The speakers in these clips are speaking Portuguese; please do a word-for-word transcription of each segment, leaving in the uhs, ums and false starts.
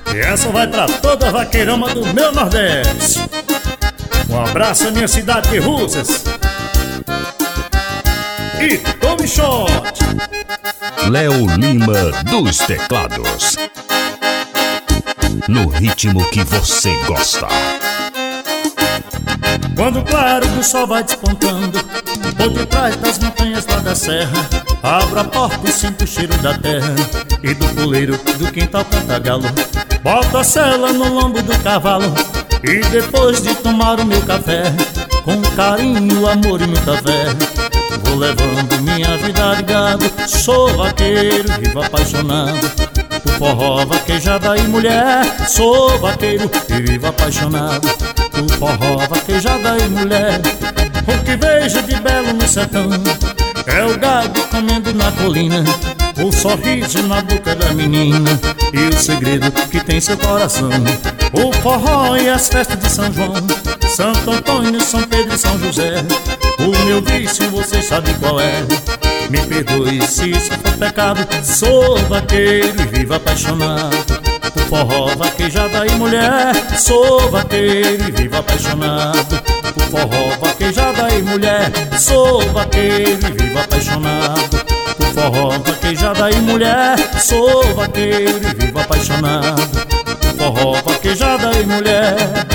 E essa vai pra toda a vaqueirama do meu Nordeste. Um abraço à minha cidade de Russas. E tome shot. Léo Lima dos teclados, no ritmo que você gosta. Quando claro que o sol vai despontando por detrás das montanhas lá da serra, abro a porta e sinto o cheiro da terra e do puleiro do quintal cantagalo. Boto a sela no lombo do cavalo e depois de tomar o meu café, com carinho, amor e muita fé, vou levando minha vida de gado. Sou vaqueiro, vivo apaixonado por forró, vaquejada e mulher. Sou vaqueiro e vivo apaixonado por forró, vaquejada e mulher. O que vejo de belo no sertão é o gado comendo na colina, o sorriso na boca da menina e o segredo que tem seu coração. O forró e as festas de São João, Santo Antônio, São Pedro e São José. O meu vício você sabe qual é, me perdoe se isso for pecado. Sou vaqueiro e vivo apaixonado por forró, vaquejada e mulher. Sou vaqueiro e vivo apaixonado por forró, vaquejada e mulher. Sou vaqueiro e vivo apaixonado por forró, vaquejada e mulher. Sou vaqueiro e vivo apaixonado por forró, vaquejada e mulher.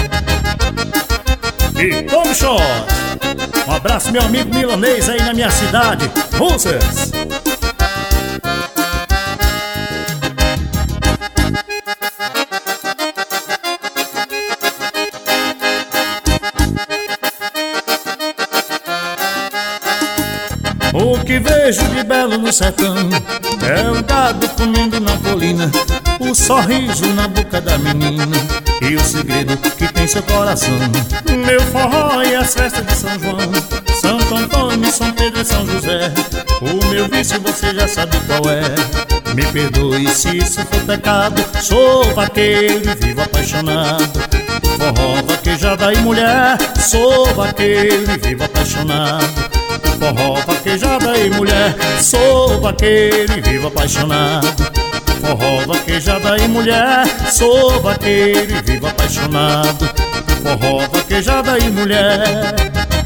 E tome shot. Um abraço meu amigo milanês aí na minha cidade, Russas. O que vejo de belo no sertão é o gado comendo na colina, o sorriso na boca da menina e o segredo que tem seu coração. Meu forró e as festas de São João, Santo Antônio, São Pedro e São José. O meu vício você já sabe qual é, me perdoe se isso for pecado. Sou vaqueiro e vivo apaixonado por forró, vaquejada e mulher. Sou vaqueiro e vivo apaixonado por forró, vaquejada e mulher. Sou vaqueiro e vivo apaixonado por forró, vaquejada e mulher. Sou vaqueiro e vivo apaixonado por forró, vaquejada e mulher.